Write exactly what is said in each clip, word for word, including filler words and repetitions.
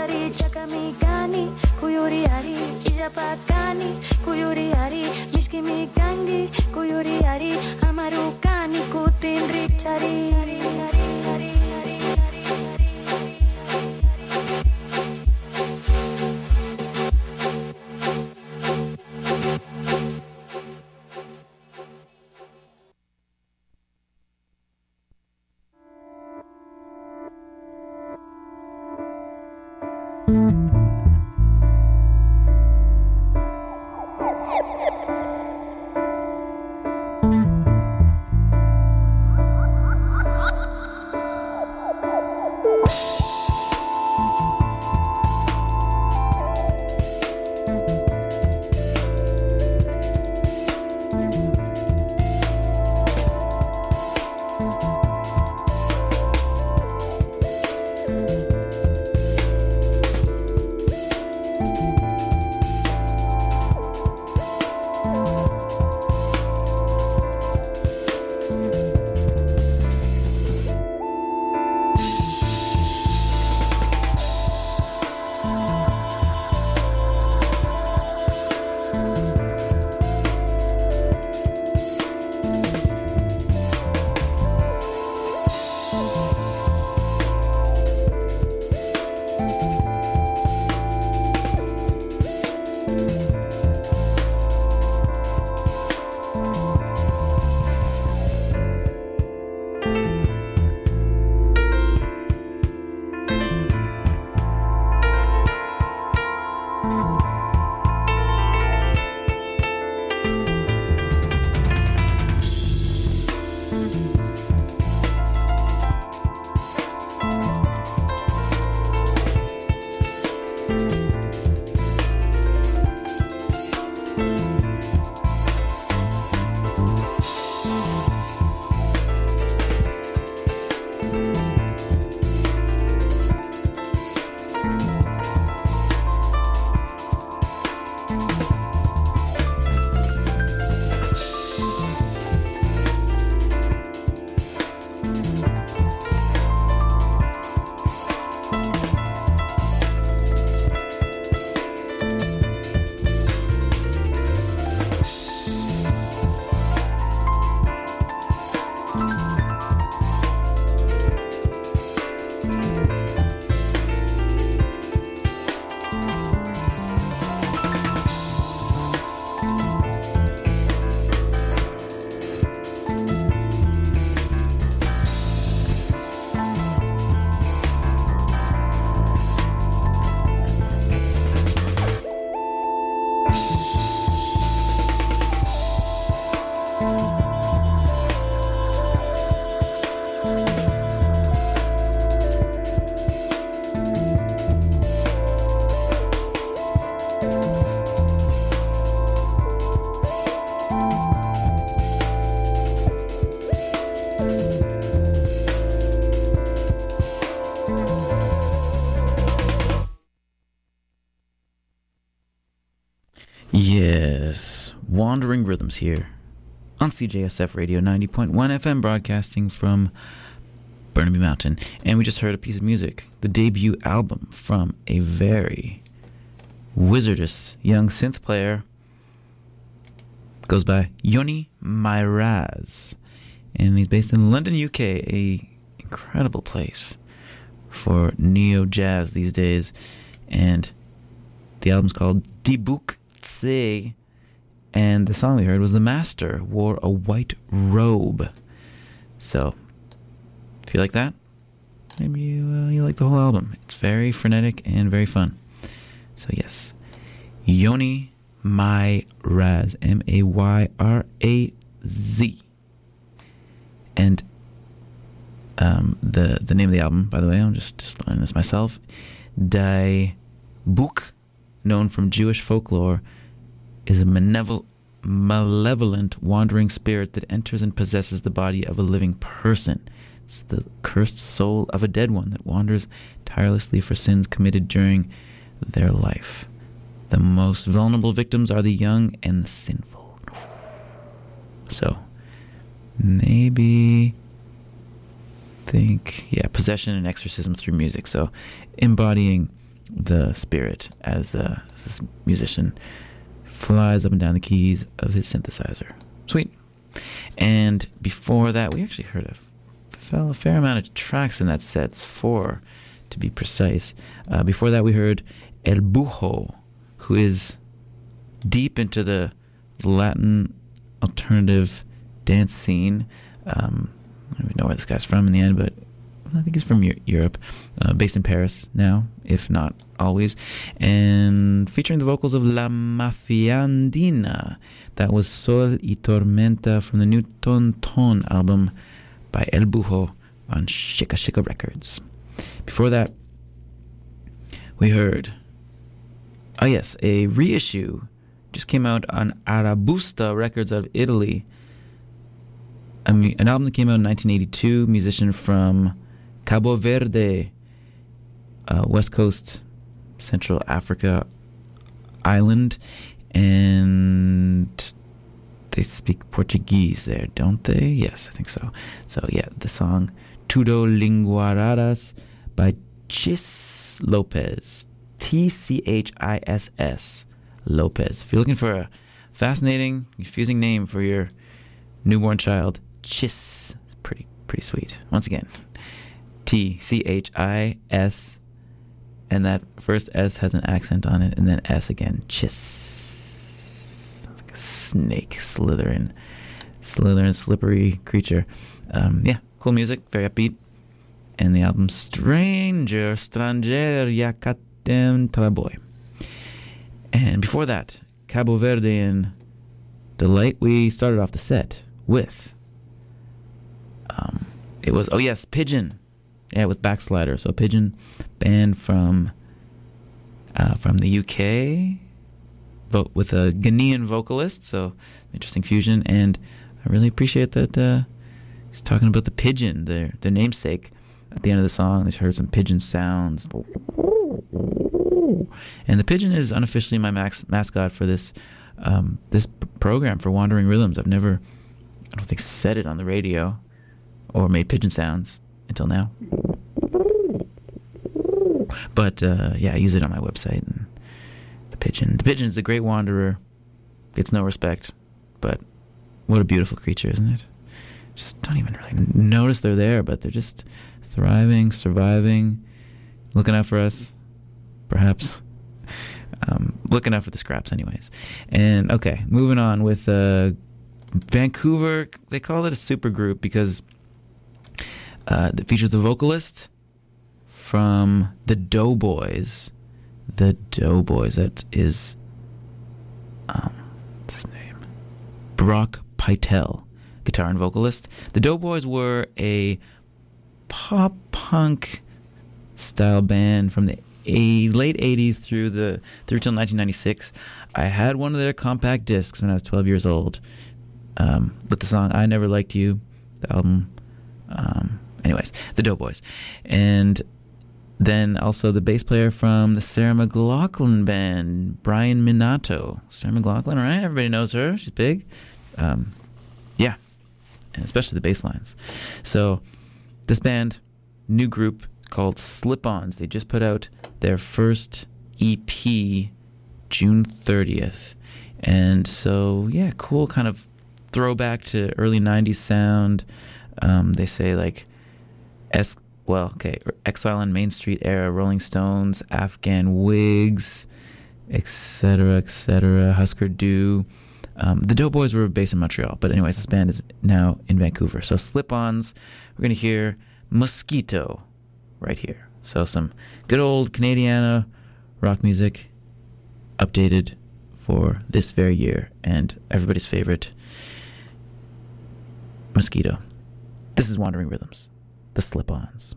chari chakami gani kuyuri hari ijapa gani kuyuri hari mishki mi gangi kuyuri hari amaru gani kutindri chari chari chari Yes, Wandering Rhythms here on C J S F Radio ninety point one F M, broadcasting from Burnaby Mountain. And we just heard a piece of music, the debut album from a very wizardous young synth player. Goes by Yoni Myraz, and he's based in London, U K, a incredible place for neo jazz these days. And the album's called Die Book Tse, and the song we heard was The Master Wore a White Robe. So if you like that, maybe you uh, you like the whole album. It's very frenetic and very fun. So yes, Yoni Myraz, M A Y R A Z. And um, the the name of the album, by the way, I'm just, just learning this myself. Die Book, known from Jewish folklore, is a malevolent, malevolent wandering spirit that enters and possesses the body of a living person. It's the cursed soul of a dead one that wanders tirelessly for sins committed during their life. The most vulnerable victims are the young and the sinful. So, maybe think, yeah, possession and exorcism through music. So, embodying the spirit as, uh, as this musician flies up and down the keys of his synthesizer. Sweet. And before that, we actually heard a, a fair amount of tracks in that set, four to be precise. Uh, before that, we heard El Buho, who is deep into the Latin alternative dance scene. Um, I don't even know where this guy's from in the end, but I think he's from Europe, uh, based in Paris now, if not always, and featuring the vocals of La Mafiandina. That was Sol y Tormenta from the new Ton Ton album by El Buho on Shika Shika Records. Before that, we heard, oh yes, a reissue just came out on Arabusta Records out of Italy. I mean, an album that came out in nineteen eighty-two, musician from Cabo Verde, uh, West Coast, Central Africa island, and they speak Portuguese there, don't they? Yes, I think so. So yeah, the song Tudo Linguaradas by Chis Lopez, T C H I S S Lopez. If you're looking for a fascinating, confusing name for your newborn child, Chis, it's pretty pretty sweet. Once again, T C H I S, and that first S has an accent on it, and then S again. Chis. Sounds like a snake, Slytherin, Slytherin, slippery creature. Um, yeah, cool music, very upbeat. And the album Stranger, Stranger Yakatem Traboy. And before that, Cabo Verdean delight. We started off the set with, um, it was, oh yes, Pigeon. Yeah, with Backslider. So Pigeon, band from uh, from the U K, vo- with a Ghanaian vocalist. So interesting fusion, and I really appreciate that uh, he's talking about the pigeon, their their namesake. At the end of the song, they heard some pigeon sounds, and the pigeon is unofficially my max- mascot for this um, this p- program for Wandering Rhythms. I've never, I don't think, said it on the radio or made pigeon sounds until now. But uh, yeah, I use it on my website. And the pigeon, the pigeon is the great wanderer, gets no respect, but what a beautiful creature, isn't it? Just don't even really notice they're there, but they're just thriving, surviving, looking out for us, perhaps. Um, looking out for the scraps, anyways. And okay, moving on with uh, Vancouver. They call it a super group because Uh, that features the vocalist from the Doughboys. The Doughboys. That is, um, what's his name? Brock Pytel, guitar and vocalist. The Doughboys were a pop punk style band from the a, late eighties through the through till nineteen ninety-six. I had one of their compact discs when I was twelve years old, um, with the song "I Never Liked You." The album. Um, Anyways, the Doughboys. And then also the bass player from the Sarah McLachlan band, Brian Minato. Sarah McLachlan, right? Everybody knows her. She's big. Um, yeah. And especially the bass lines. So this band, new group called Slip-Ons. They just put out their first E P June thirtieth. And so, yeah, cool kind of throwback to early nineties sound. Um, they say like, Es- well, okay, Exile on Main Street era, Rolling Stones, Afghan Wigs, et cetera, et cetera, Husker Du. Um, the Doughboys were based in Montreal, but anyways, this band is now in Vancouver. So Slip-Ons, we're going to hear Mosquito right here. So some good old Canadiana rock music updated for this very year, and everybody's favorite, Mosquito. This is Wandering Rhythms. The Slip-Ons.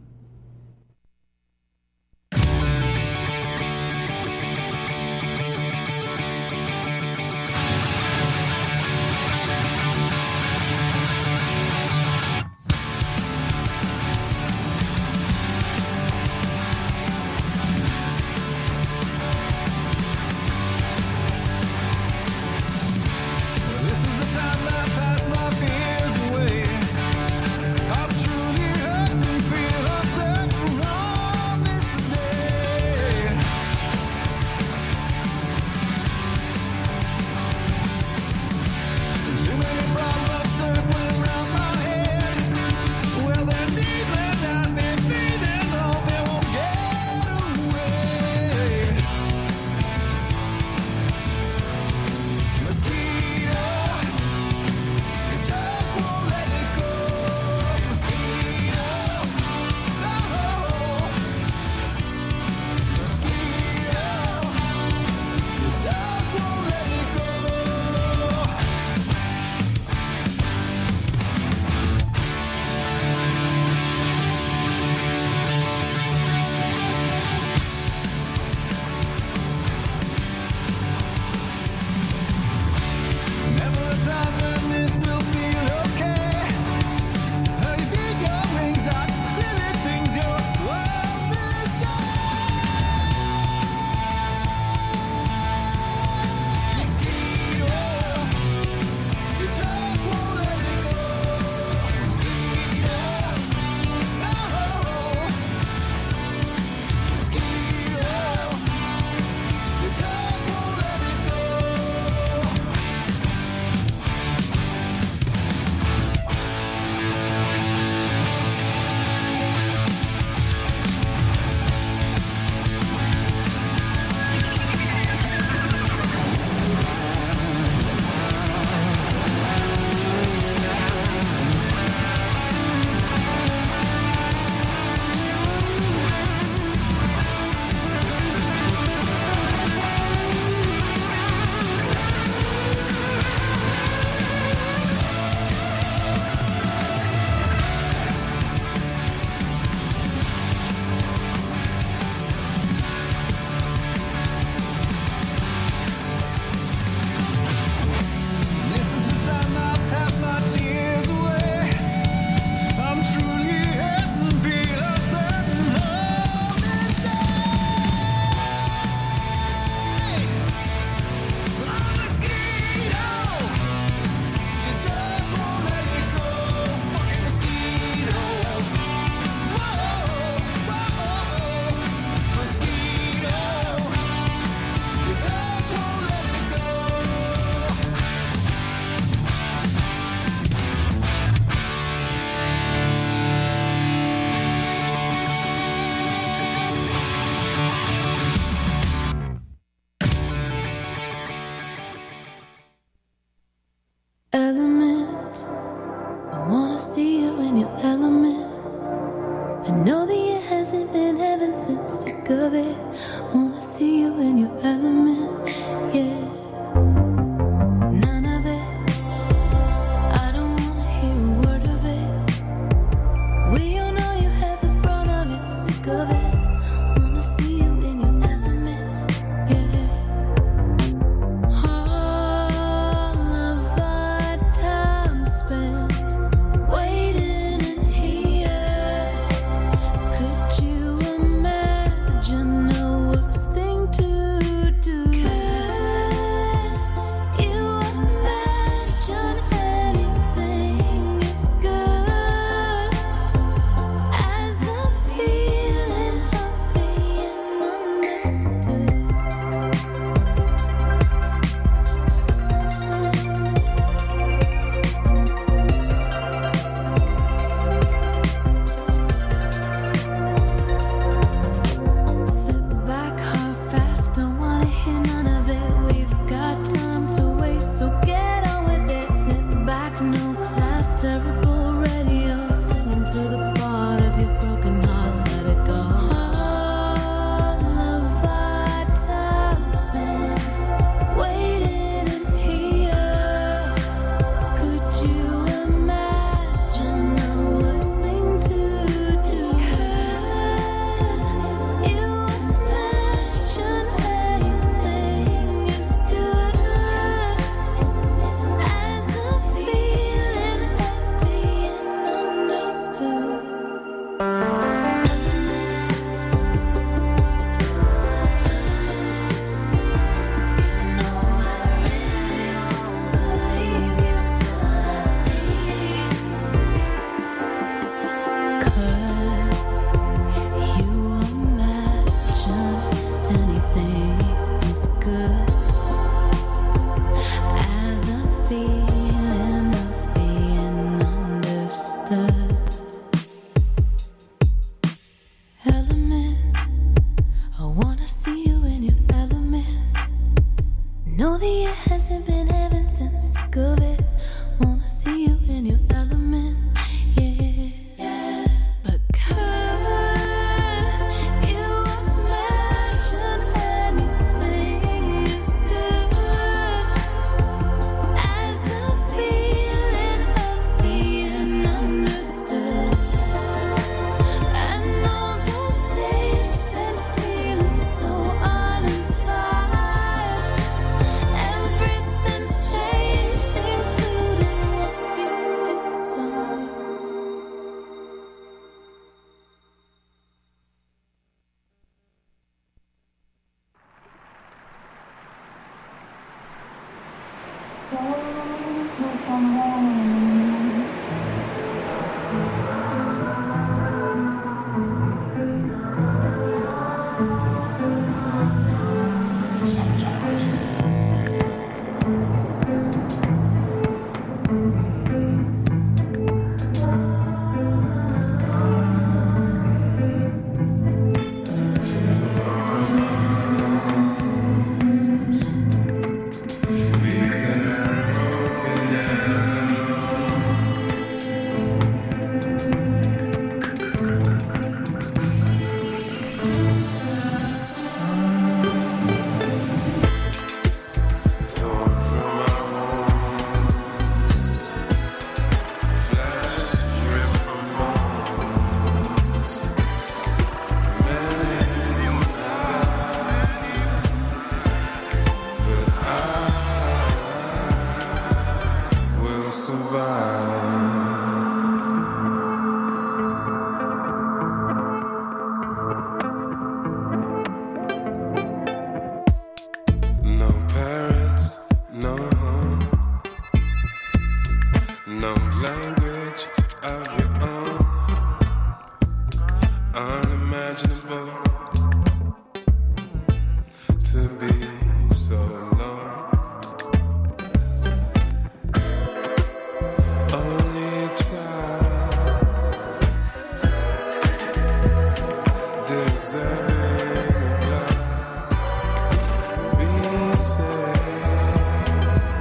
Feel Wanna see you in your element, yeah. None of it, I don't wanna hear a word of it. We all know you had the brunt of it, sick of it. Wanna see you in your element, yeah. All of our time spent waiting in here. Could you imagine the worst thing to do? Could you imagine anything is good as a feeling of being understood? Sit back, hard fast, don't wanna hear none of it. We've got time to waste, so get on with it. Sit back, no class, terrible radio, singing to the part of your broken heart, let it go. All of our time spent waiting in here. Could you imagine the worst thing to do? Could you imagine anything is good as a feeling of being understood? Could you imagine anything is good as a feeling of being understood? Element, I wanna see you in your element. Know the air hasn't been heaven since sick of it. Wanna see you in your element, yeah. But could you imagine anything is good as a feeling of being understood? And all those days spent feeling so uninspired. Everything's changed, including what you did, so. Will survive. No parents, no home, no language of your own, unimaginable to be so alone. Only child deserving of love to be saved,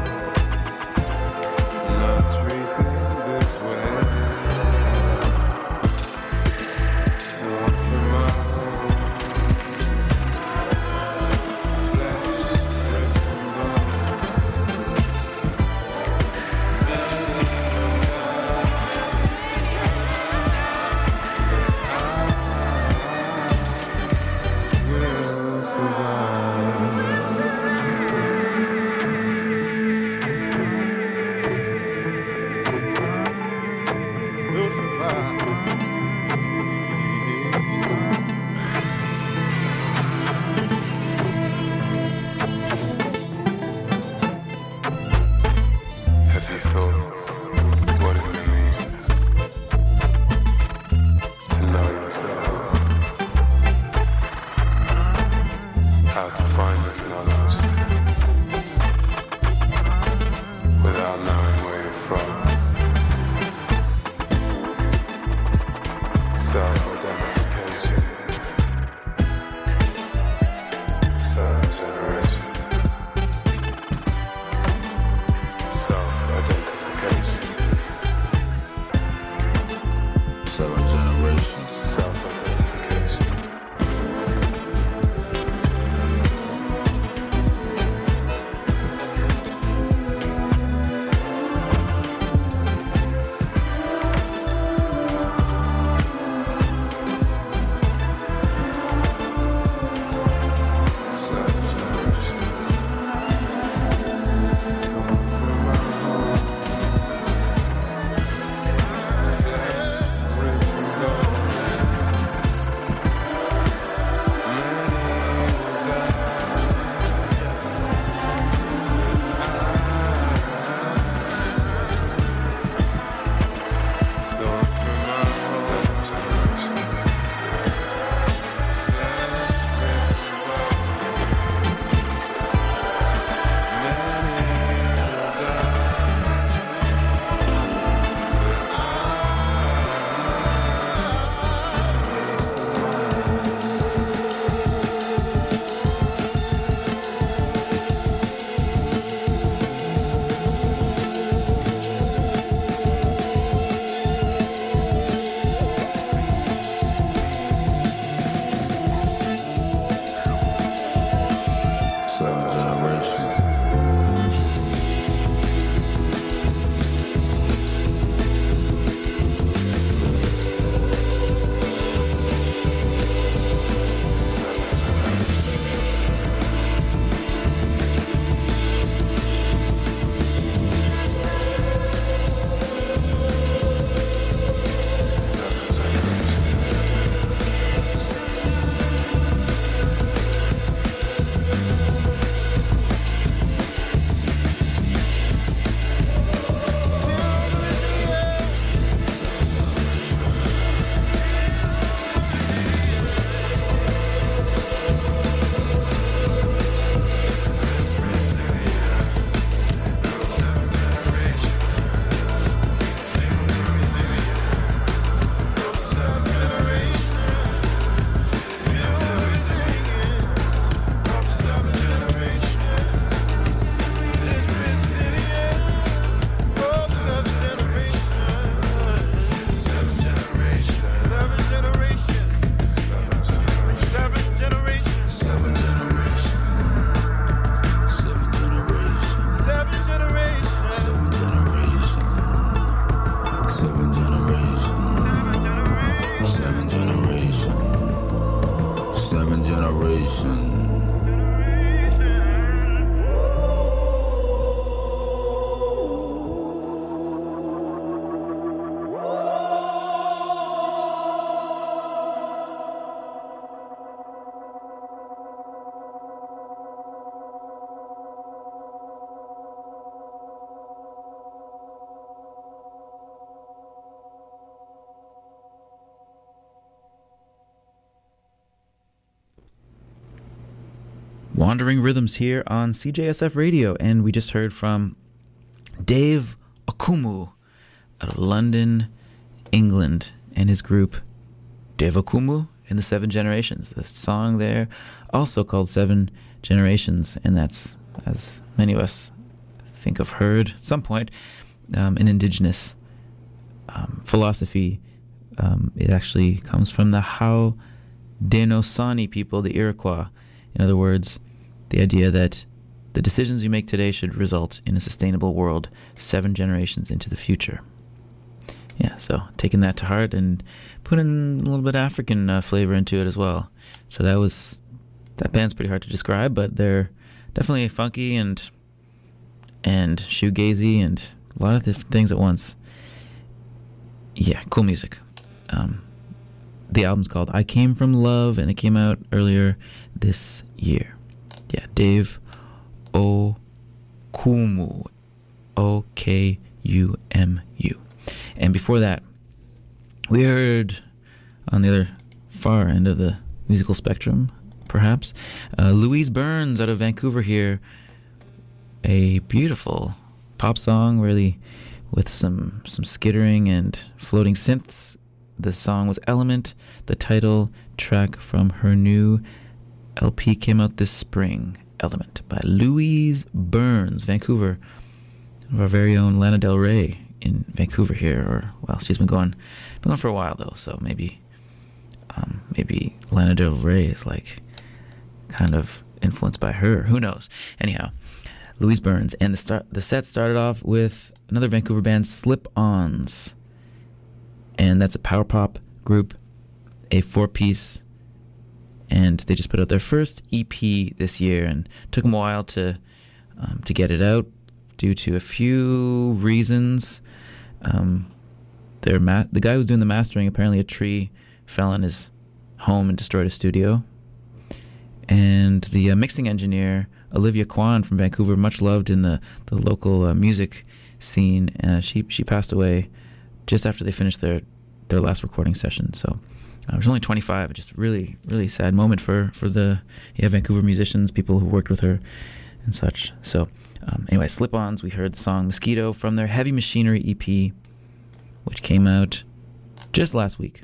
not treated this way. Talk from our homes. how to find this knowledge without knowing where you're from. Self-identification. Seven generations. Self-identification. Seven generations. Self-identification. Wandering Rhythms here on C J S F Radio, and we just heard from Dave Okumu out of London, England, and his group Dave Okumu and the Seven Generations. The song there also called Seven Generations, and that's, as many of us think have heard at some point, um, an indigenous um, philosophy. Um, it actually comes from the Haudenosaunee people, the Iroquois. In other words, the idea that the decisions you make today should result in a sustainable world seven generations into the future. Yeah, so taking that to heart and putting a little bit of African uh, flavor into it as well. So that was, that band's pretty hard to describe, but they're definitely funky and and shoegazy and a lot of different things at once. Yeah, cool music. Um, the album's called I Came From Love, and it came out earlier this year. Yeah, Dave Okumu. O K U M U. And before that, we heard on the other far end of the musical spectrum perhaps. Uh, Louise Burns out of Vancouver here. A beautiful pop song, really, with some, some skittering and floating synths. The song was Element, the title track from her new L P came out this spring, Element, by Louise Burns, Vancouver. Our very own Lana Del Rey in Vancouver here, or, well, she's been going, been going for a while, though, so maybe, um, maybe Lana Del Rey is, like, kind of influenced by her. Who knows? Anyhow, Louise Burns. And the start, the set started off with another Vancouver band, Slip-Ons. And that's a power pop group, a four-piece, and they just put out their first E P this year, and took them a while to um, to get it out due to a few reasons. Um, their ma- the guy who was doing the mastering, apparently a tree fell in his home and destroyed his studio. And the uh, mixing engineer, Olivia Kwan from Vancouver, much loved in the, the local uh, music scene, uh, she she passed away just after they finished their, their last recording session. So uh, she was only twenty-five. Just really, really sad moment for, for the yeah Vancouver musicians, people who worked with her and such. So um, anyway, Slip-Ons, we heard the song Mosquito from their Heavy Machinery E P, which came out just last week.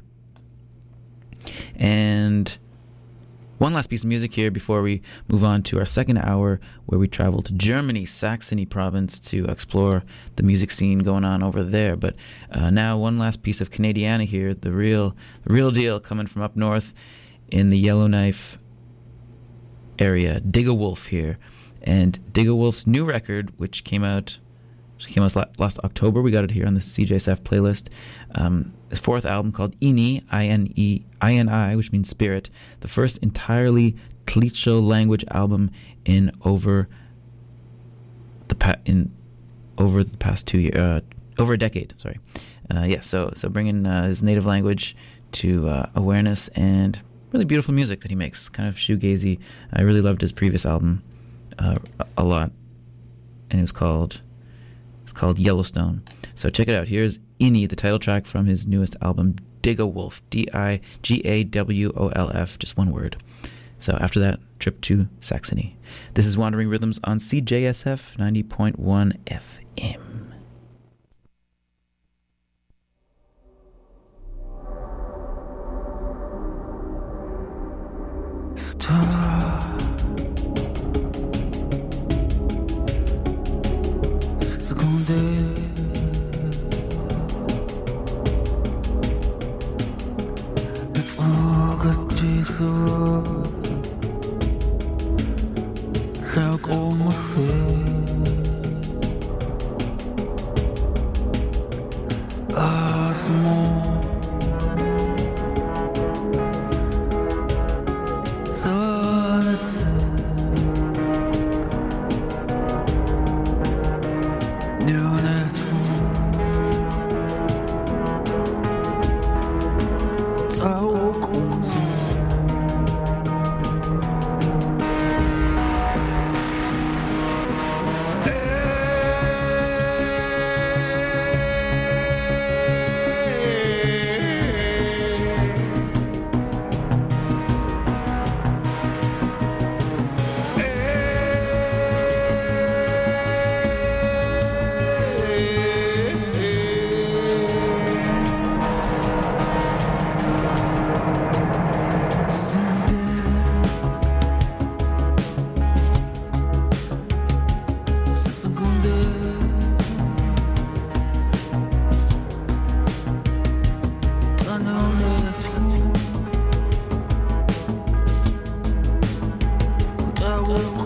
And one last piece of music here before we move on to our second hour, where we travel to Germany, Saxony province, to explore the music scene going on over there. But uh, now one last piece of Canadiana here, the real, the real deal, coming from up north in the Yellowknife area. Digawolf here, and Digawolf's new record, which came out, which came out last October. We got it here on the C J S F playlist. Um, his fourth album called Ini, I N E I N I, which means spirit. The first entirely Tlitcho language album in over the pa- in over the past two years, uh, over a decade. Sorry, uh, yeah. So so bringing uh, his native language to uh, awareness, and really beautiful music that he makes, kind of shoegazy. I really loved his previous album uh, a lot, and it was called it's called Yellowstone. So check it out. Here's Ini, the title track from his newest album, Digawolf, D I G A W O L F, just one word. So after that, trip to Saxony. This is Wandering Rhythms on C J S F ninety point one F M. Star seconde Jesus, like almost as more. So let's say, new natural. I walk on. I will